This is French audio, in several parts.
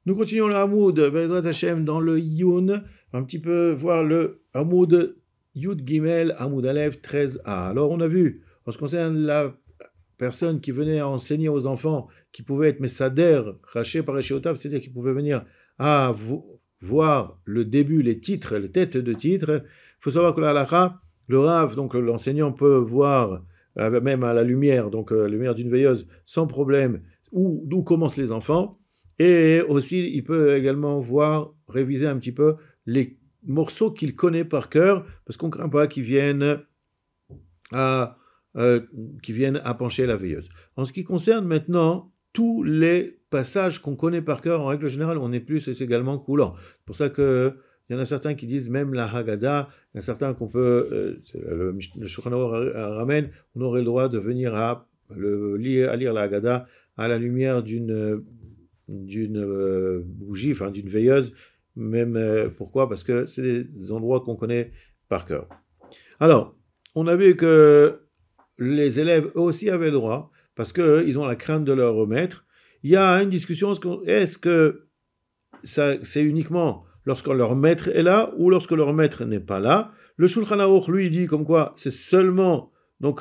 Nous continuons le Hamoud, Bezrat Hashem, dans le Yun, un petit peu voir le Hamoud Yud Gimel, Hamoud Aleph 13a. Alors on a vu, en ce qui concerne la personne qui venait enseigner aux enfants, qui pouvait être Messader, raché par Eshiotav, c'est-à-dire qui pouvait venir à voir le début, les titres, les têtes de titres. Il faut savoir que la halakha, le Rav, donc l'enseignant peut voir, même à la lumière, donc la lumière d'une veilleuse, sans problème, d'où commencent les enfants. Et aussi, il peut également réviser un petit peu les morceaux qu'il connaît par cœur, parce qu'on ne craint pas qu'ils viennent à pencher la veilleuse. En ce qui concerne maintenant tous les passages qu'on connaît par cœur, en règle générale, on est plus également coulant. C'est pour ça qu'il y en a certains qui disent même la Haggadah, il y en a certains qu'on peut, le Shulchan Aruch ramène, on aurait le droit de venir à lire la Haggadah à la lumière d'une bougie, enfin d'une veilleuse, même pourquoi? Parce que c'est des endroits qu'on connaît par cœur. Alors, on a vu que les élèves eux aussi avaient le droit, parce qu'ils ont la crainte de leur maître. Il y a une discussion, est-ce que c'est uniquement lorsque leur maître est là, ou lorsque leur maître n'est pas là? Le Shulchan Aruch, lui, dit comme quoi c'est seulement, donc,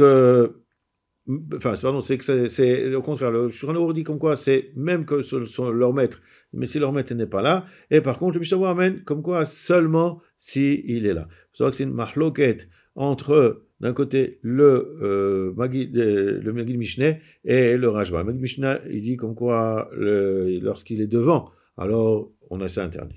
c'est au contraire, le Shulchan Aruch dit comme quoi c'est même que leur maître, mais si leur maître n'est pas là, et par contre le Mishnah amène comme quoi seulement si il est là. Il faut savoir que c'est une mahloket entre d'un côté le Maggid Mishneh et le Rashba. Le Maggid Mishneh, il dit comme quoi lorsqu'il est devant, alors on a ça interdit.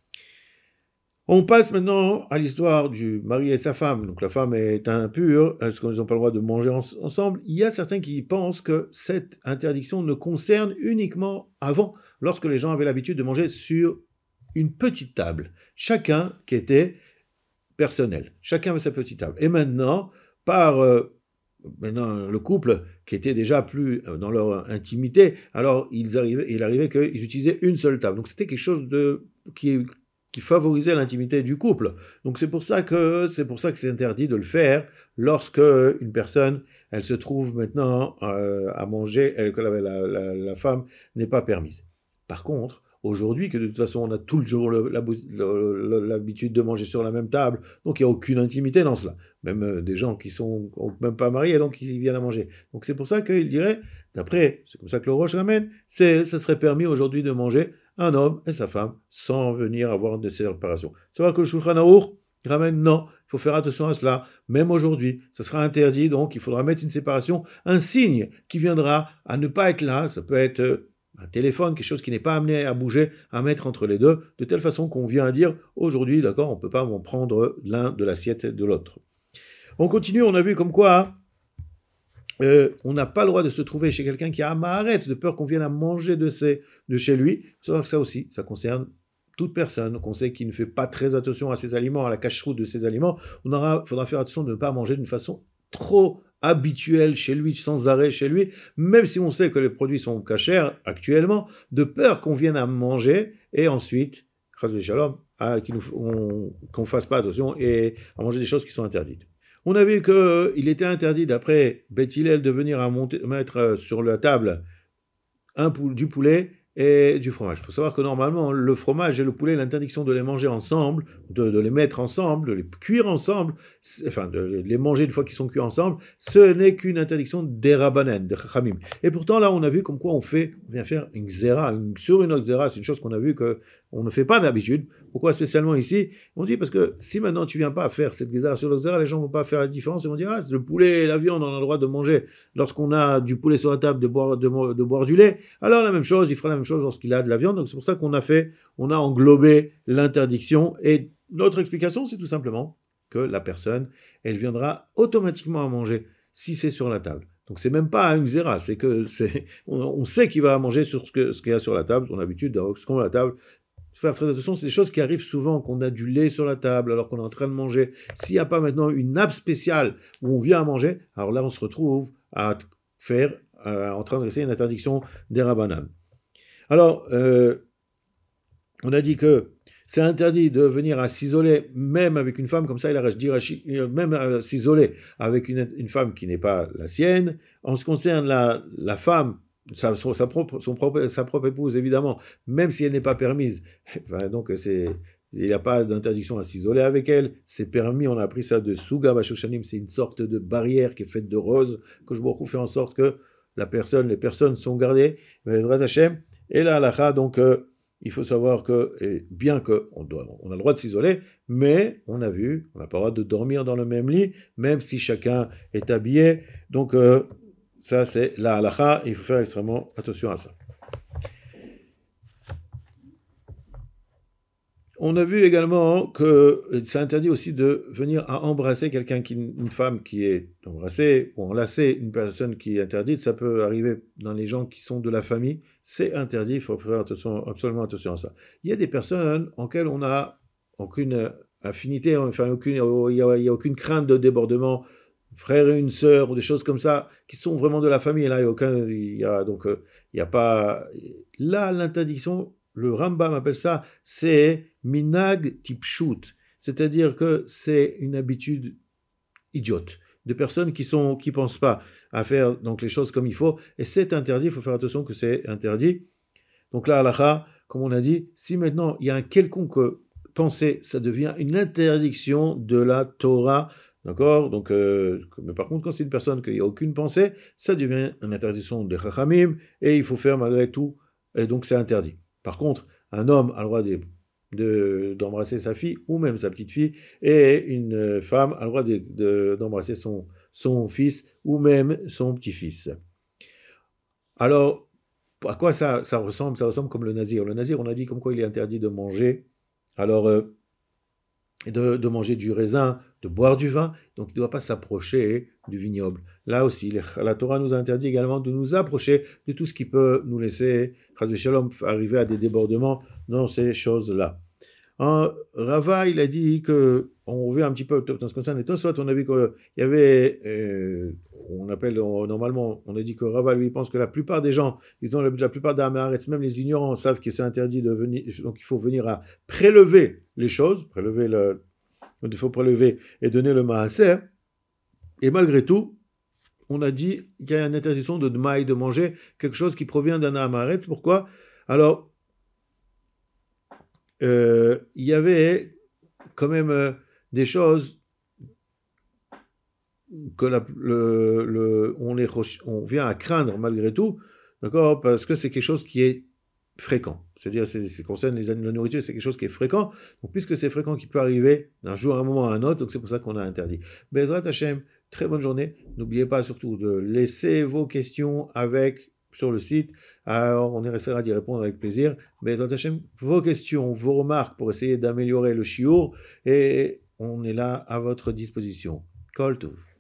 On passe maintenant à l'histoire du mari et sa femme. Donc la femme est impure, est-ce qu'ils n'ont pas le droit de manger ensemble? Il y a certains qui pensent que cette interdiction ne concerne uniquement avant, lorsque les gens avaient l'habitude de manger sur une petite table. Chacun qui était personnel. Chacun avait sa petite table. Et maintenant, maintenant le couple qui était déjà plus dans leur intimité, alors il arrivait qu'ils utilisaient une seule table. Donc c'était quelque chose qui favorisait l'intimité du couple. Donc c'est pour ça que c'est interdit de le faire lorsque une personne, elle se trouve maintenant à manger, que la femme n'est pas permise. Par contre, aujourd'hui, que de toute façon on a toujours l'habitude de manger sur la même table, donc il n'y a aucune intimité dans cela. Même des gens qui sont même pas mariés, donc qui viennent à manger. Donc c'est pour ça qu'il dirait, d'après, c'est comme ça que le Roche ramène, ça serait permis aujourd'hui de manger un homme et sa femme sans venir avoir de séparation. C'est vrai que le Shulchan Aruch ramène non, il faut faire attention à cela. Même aujourd'hui, ça sera interdit, donc il faudra mettre une séparation, un signe qui viendra à ne pas être là. Ça peut être un téléphone, quelque chose qui n'est pas amené à bouger, à mettre entre les deux, de telle façon qu'on vient à dire aujourd'hui, d'accord, on ne peut pas en prendre l'un de l'assiette de l'autre. On continue, on a vu comme quoi on n'a pas le droit de se trouver chez quelqu'un qui a Maharetz, de peur qu'on vienne à manger de chez lui. Il faut savoir que ça aussi, ça concerne toute personne qu'on sait qui ne fait pas très attention à ses aliments, à la cache-route de ses aliments. Faudra faire attention de ne pas manger d'une façon trop habituelle chez lui, sans arrêt chez lui, même si on sait que les produits sont cachers actuellement, de peur qu'on vienne à manger et ensuite, qu'on ne fasse pas attention et à manger des choses qui sont interdites. On a vu qu'il était interdit, d'après Beth Hillel, de venir mettre sur la table du poulet et du fromage. Il faut savoir que normalement, le fromage et le poulet, l'interdiction de les manger ensemble, de les mettre ensemble, de les cuire ensemble, enfin de les manger une fois qu'ils sont cuits ensemble, ce n'est qu'une interdiction des Rabbanan, des Chachamim. Et pourtant, là, on a vu comme quoi on vient faire une xéra, sur une autre xéra, c'est une chose qu'on a vu qu'on ne fait pas d'habitude. Pourquoi spécialement ici? On dit parce que si maintenant tu viens pas à faire cette xéra sur l'autre xéra, les gens vont pas faire la différence, ils vont dire, c'est le poulet et la viande, on a le droit de manger lorsqu'on a du poulet sur la table, de boire du lait. Alors la même chose, il fera la même chose lorsqu'il a de la viande. Donc c'est pour ça qu'on a englobé l'interdiction. Et notre explication, c'est tout simplement que la personne, elle viendra automatiquement à manger si c'est sur la table. Donc c'est même pas une xéra, on sait qu'il va manger sur ce qu'il y a sur la table. On a l'habitude de ce qu'on a à la table. Faire très attention, c'est des choses qui arrivent souvent, qu'on a du lait sur la table alors qu'on est en train de manger. S'il n'y a pas maintenant une nappe spéciale où on vient à manger, alors là on se retrouve à faire en train de rester une interdiction des Rabbanan. Alors, on a dit que c'est interdit de venir à s'isoler, même avec une femme, comme ça il a dit même s'isoler avec une femme qui n'est pas la sienne. En ce qui concerne la femme sa propre épouse, évidemment, même si elle n'est pas permise. Enfin, donc, il n'y a pas d'interdiction à s'isoler avec elle, c'est permis, on a appris ça de Suga Bashoshanim, c'est une sorte de barrière qui est faite de rose, que je vous fait en sorte que les personnes sont gardées, et la halakha, donc, il faut savoir que, bien qu'on a le droit de s'isoler, mais on a vu, on n'a pas le droit de dormir dans le même lit, même si chacun est habillé, donc, ça, c'est la halakha, il faut faire extrêmement attention à ça. On a vu également que c'est interdit aussi de venir à embrasser une femme qui est embrassée ou enlacée, une personne qui est interdite. Ça peut arriver dans les gens qui sont de la famille. C'est interdit, il faut faire absolument attention à ça. Il y a des personnes en lesquelles on n'a aucune affinité, enfin il n'y a aucune crainte de débordement, frère et une sœur ou des choses comme ça, qui sont vraiment de la famille. Là, il n'y a pas... Là, l'interdiction, le Rambam appelle ça, c'est minag tipshut, c'est-à-dire que c'est une habitude idiote de personnes qui pensent pas à faire donc les choses comme il faut, et c'est interdit. Il faut faire attention que c'est interdit. Donc là, halakha, comme on a dit, si maintenant il y a un quelconque pensée, ça devient une interdiction de la Torah. D'accord. Donc, mais par contre, quand c'est une personne qu'il n'y a aucune pensée, ça devient une interdiction de Chachamim, et il faut faire malgré tout, et donc c'est interdit. Par contre, un homme a le droit d'embrasser sa fille ou même sa petite fille, et une femme a le droit d'embrasser son fils ou même son petit-fils. Alors, à quoi ça ressemble? Ça ressemble comme le nazir. Le nazir, on a dit comme quoi il est interdit de manger. Alors, de manger du raisin, de boire du vin, donc il ne doit pas s'approcher du vignoble. Là aussi, la Torah nous a interdit également de nous approcher de tout ce qui peut nous laisser, chas v'shalom, arriver à des débordements dans ces choses-là. Rava, il a dit que, on vit un petit peu dans ce qui concerne les Tosfot, on a vu qu'il y avait, normalement, on a dit que Rava, lui, pense que la plupart des gens, la plupart des Haaretz, même les ignorants, savent que c'est interdit de venir, donc il faut venir à prélever les choses, il faut prélever et donner le maaser, et malgré tout, on a dit qu'il y a une interdiction de dmaï, de manger quelque chose qui provient d'un Haaretz. Pourquoi? Alors, il y avait quand même des choses que on vient à craindre malgré tout, d'accord, parce que c'est quelque chose qui est fréquent. C'est-à-dire, c'est concerne la nourriture, c'est quelque chose qui est fréquent. Donc, puisque c'est fréquent, qui peut arriver d'un jour à un moment à un autre, donc c'est pour ça qu'on a interdit. Bezrat Hashem, très bonne journée. N'oubliez pas surtout de laisser vos questions sur le site. Alors, on essaiera d'y répondre avec plaisir. Bezrat Hashem, vos questions, vos remarques pour essayer d'améliorer le shiur, et on est là à votre disposition. Kol Tov.